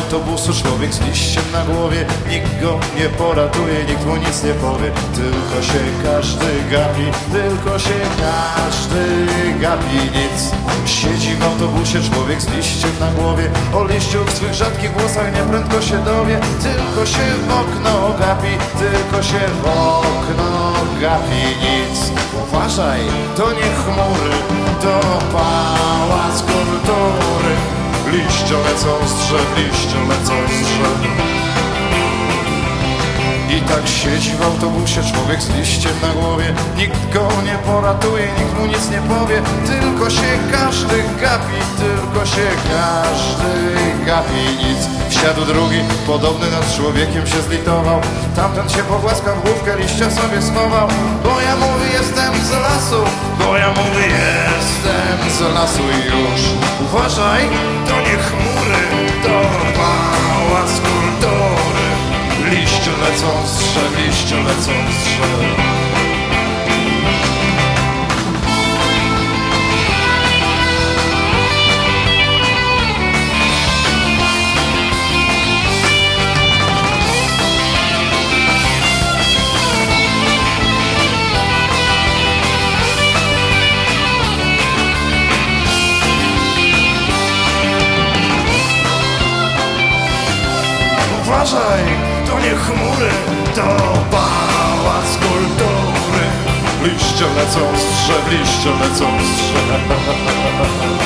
autobusu człowiek z liściem na głowie. Nikt go nie poratuje, nikt mu nic nie powie. Tylko się każdy gapi, tylko się każdy gapi, nic. Siedzi w autobusie człowiek z liściem na głowie. O liściu w swych rzadkich włosach nieprędko się dowie. Tylko się w okno gapi, tylko się w okno gapi, nic. Uważaj, to nie chmury, to pałac kultury. Liście lecą z drzew, liście lecą z drzew. I tak siedzi w autobusie człowiek z liściem na głowie. Nikt go nie poratuje, nikt mu nic nie powie. Tylko się każdy gapi, tylko się każdy gapi, nic. Wsiadł drugi, podobny nad człowiekiem się zlitował. Tamten się pogłaskał w główkę, liścia sobie schował. Bo ja mówię jestem z lasu, bo ja mówię jestem z lasu i już. Uważaj, to nie chmury, to pałac kultury. Liście lecą z drzew, liście lecą z drzew. Uważaj, to nie chmury, to pałac kultury. Liście lecą z drzew, liście lecą z drzew.